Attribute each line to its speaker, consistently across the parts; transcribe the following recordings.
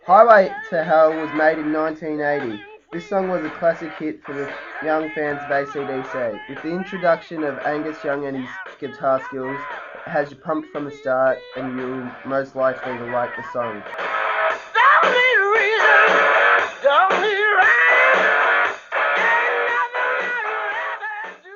Speaker 1: Highway to Hell was made in 1980. This song was a classic hit for the young fans of AC/DC. With the introduction of Angus Young and his guitar skills, it has you pumped from the start, and you'll most likely to like the song.
Speaker 2: Don't need reason, don't need rhyme, ain't nothing I'd rather do.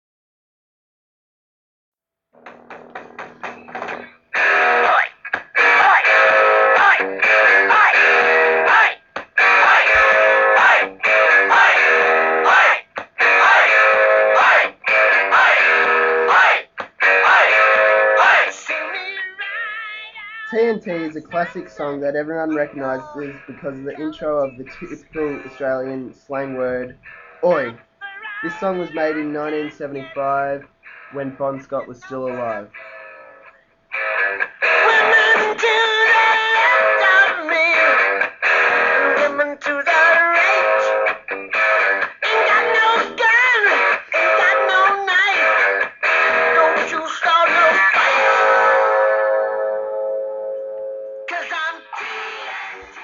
Speaker 1: TNT is a classic song that everyone recognises because of the intro of the typical Australian slang word, oi. This song was made in 1975 when Bon Scott was still alive.
Speaker 2: Women to the left of me, women to the right. Ain't got no gun, ain't got no knife. Don't you start no fight, 'cause I'm TNT.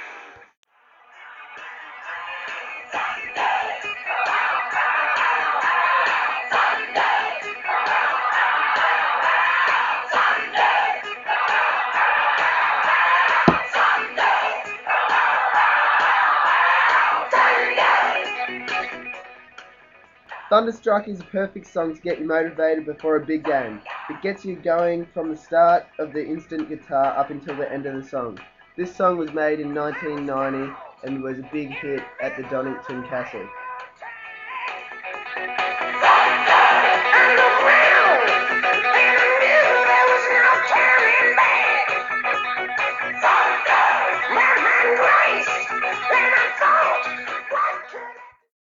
Speaker 1: Thunderstruck is a perfect song to get you motivated before a big game. It gets you going from the start of the instant guitar up until the end of the song. This song was made in 1990 and was a big hit at the Donington Castle.
Speaker 2: And look round, and I knew there was no turning back. My mind raced, and I thought, what could I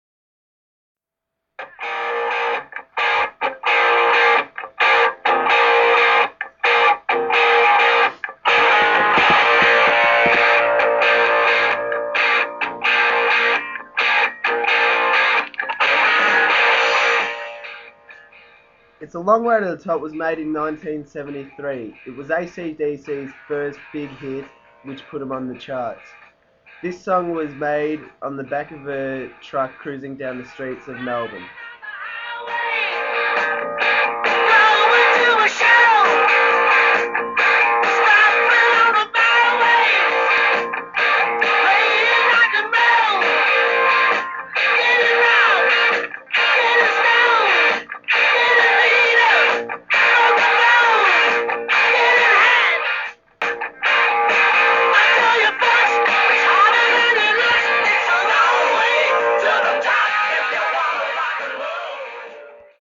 Speaker 1: It's a Long Way to the Top was made in 1973. It was AC/DC's first big hit, which put them on the charts. This song was made on the back of a truck cruising down the streets of Melbourne.